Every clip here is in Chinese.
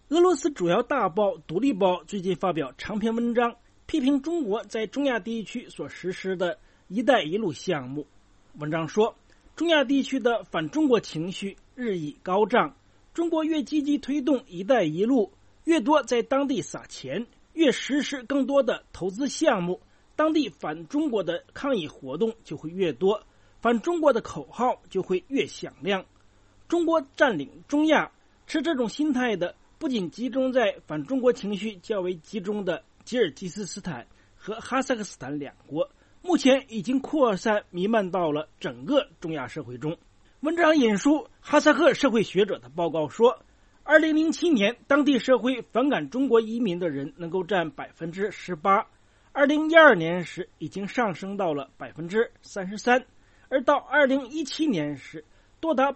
俄罗斯主要大报《独立报》最近发表长篇文章，批评中国在中亚地区所实施的“一带一路”项目。文章说，中亚地区的反中国情绪日益高涨，中国越积极推动“一带一路”，越多在当地撒钱，越实施更多的投资项目，当地反中国的抗议活动就会越多，反中国的口号就会越响亮。中国占领中亚，持这种心态的不仅集中在反中国情绪较为集中的吉尔吉斯斯坦和哈萨克斯坦两国，目前已经扩散弥漫到了整个中亚社会中。文章引述哈萨克社会学者的报告说，2007年当地社会反感中国移民的人能够占 18%，2012年时已经上升到了 33%， 而到2017年时多达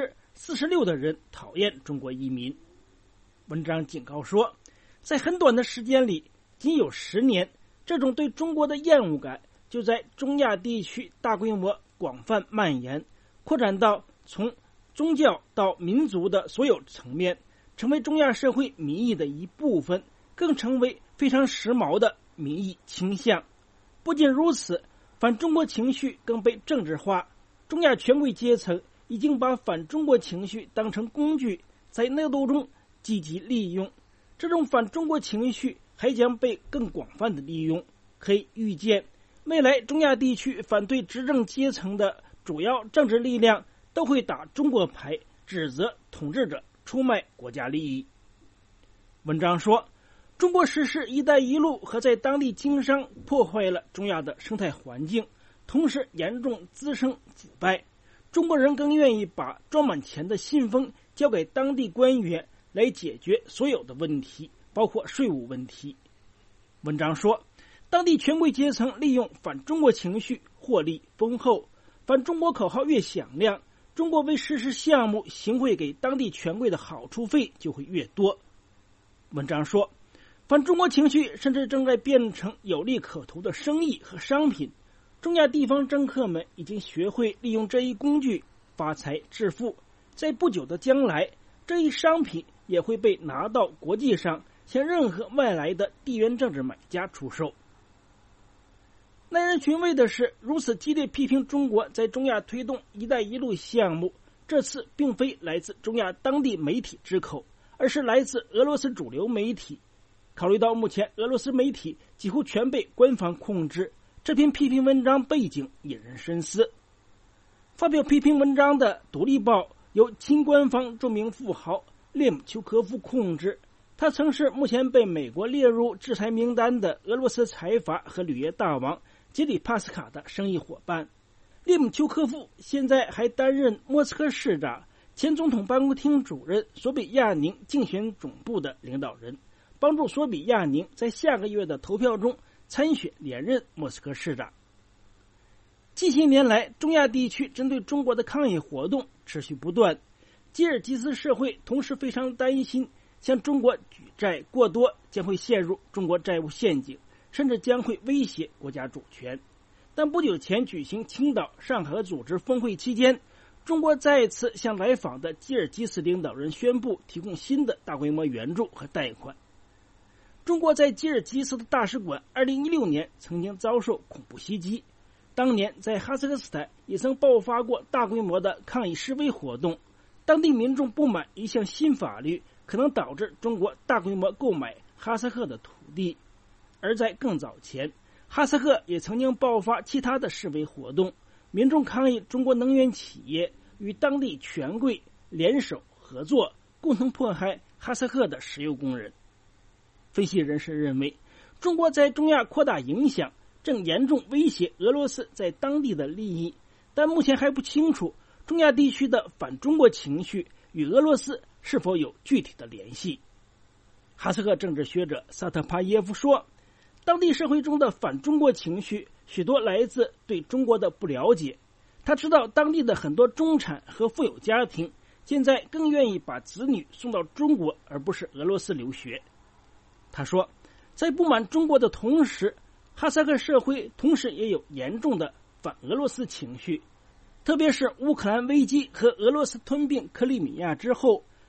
46% 的人讨厌中国移民。文章警告说，在很短的时间里，仅有10年，这种对中国的厌恶感就在中亚地区大规模广泛蔓延，扩展到从宗教到民族的所有层面，成为中亚社会民意的一部分，更成为非常时髦的民意倾向。不仅如此，反中国情绪更被政治化，中亚权贵阶层已经把反中国情绪当成工具，在内斗中积极利用。这种反中国情绪还将被更广泛的利用，可以预见，未来中亚地区反对执政阶层的主要政治力量都会打中国牌，指责统治者出卖国家利益。文章说，中国实施“一带一路”和在当地经商，破坏了中亚的生态环境，同时严重滋生腐败。中国人更愿意把装满钱的信封交给当地官员来解决所有的问题，包括税务问题。文章说，当地权贵阶层利用反中国情绪获利丰厚，反中国口号越响亮，中国为实施项目行贿给当地权贵的好处费就会越多。文章说，反中国情绪甚至正在变成有利可图的生意和商品，中亚地方政客们已经学会利用这一工具发财致富，在不久的将来，这一商品也会被拿到国际上，向任何外来的地缘政治买家出售。耐人寻味的是，如此激烈批评中国在中亚推动“一带一路”项目，这次并非来自中亚当地媒体之口，而是来自俄罗斯主流媒体。考虑到目前俄罗斯媒体几乎全被官方控制，这篇批评文章背景引人深思。发表批评文章的《独立报》由亲官方著名富豪列姆丘科夫控制，他曾是目前被美国列入制裁名单的俄罗斯财阀和旅业大王杰里帕斯卡的生意伙伴。列姆丘科夫现在还担任莫斯科市长、前总统办公厅主任索比亚宁竞选总部的领导人，帮助索比亚宁在下个月的投票中参选连任莫斯科市长。近些年来，中亚地区针对中国的抗议活动持续不断，吉尔吉斯社会同时非常担心向中国举债过多将会陷入中国债务陷阱，甚至将会威胁国家主权。但不久前举行青岛、上海组织峰会期间，中国再次向来访的吉尔吉斯领导人宣布提供新的大规模援助和贷款。中国在吉尔吉斯的大使馆2016年曾经遭受恐怖袭击，当年在哈萨克斯坦也曾爆发过大规模的抗议示威活动，当地民众不满一项新法律可能导致中国大规模购买哈萨克的土地。而在更早前，哈萨克也曾经爆发其他的示威活动，民众抗议中国能源企业与当地权贵联手合作，共同迫害哈萨克的石油工人。分析人士认为，中国在中亚扩大影响，正严重威胁俄罗斯在当地的利益，但目前还不清楚中亚地区的反中国情绪与俄罗斯是否有具体的联系。哈萨克政治学者萨特帕耶夫说，当地社会中的反中国情绪许多来自对中国的不了解，他知道当地的很多中产和富有家庭现在更愿意把子女送到中国而不是俄罗斯留学。他说，在不满中国的同时，哈萨克社会同时也有严重的反俄罗斯情绪，特别是乌克兰危机和俄罗斯吞并克里米亚之后，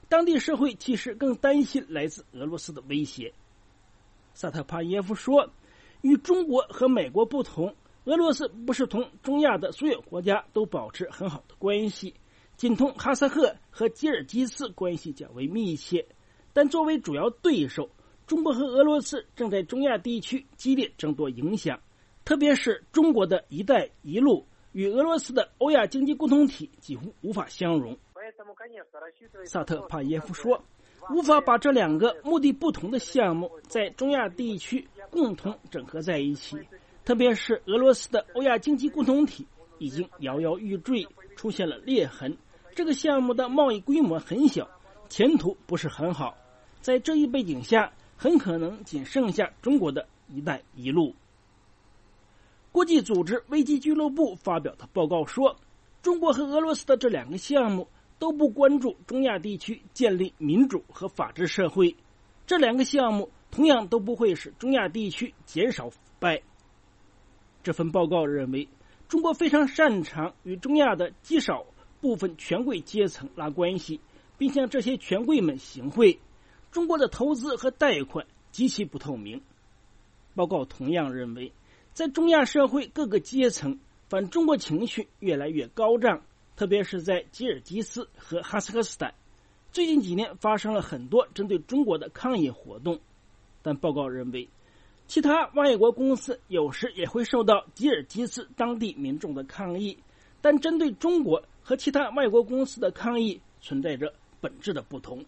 当地社会其实更担心来自俄罗斯的威胁。萨特帕耶夫说，与中国和美国不同，俄罗斯不是同中亚的所有国家都保持很好的关系，仅同哈萨克和吉尔吉斯关系较为密切。但作为主要对手，中国和俄罗斯正在中亚地区激烈争夺影响，特别是中国的一带一路与俄罗斯的欧亚经济共同体几乎无法相容。萨特帕耶夫说，无法把这两个目的不同的项目在中亚地区共同整合在一起，特别是俄罗斯的欧亚经济共同体已经摇摇欲坠，出现了裂痕。这个项目的贸易规模很小，前途不是很好。在这一背景下，很可能仅剩下中国的一带一路。国际组织危机俱乐部发表的报告说，中国和俄罗斯的这两个项目都不关注中亚地区建立民主和法治社会，这两个项目同样都不会使中亚地区减少腐败。这份报告认为，中国非常擅长与中亚的极少部分权贵阶层拉关系，并向这些权贵们行贿。中国的投资和贷款极其不透明。报告同样认为，在中亚社会各个阶层，反中国情绪越来越高涨，特别是在吉尔吉斯和哈萨克斯坦。最近几年发生了很多针对中国的抗议活动，但报告认为，其他外国公司有时也会受到吉尔吉斯当地民众的抗议，但针对中国和其他外国公司的抗议存在着本质的不同。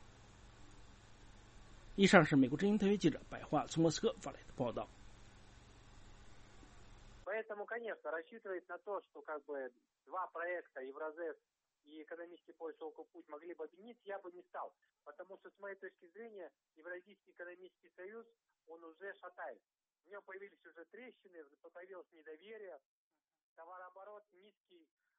以上是美国之音特约记者白桦从莫斯科发来的报道。 Поэтому, конечно, рассчитывать на то, что два проекта Евразес и экономический пояс Путь могли бы объединить, я бы не стал. Потому что, с моей точки зрения, Евразийский экономический союз, он уже шатается. В нем появились уже трещины, появилось недоверие, товарооборот низкий,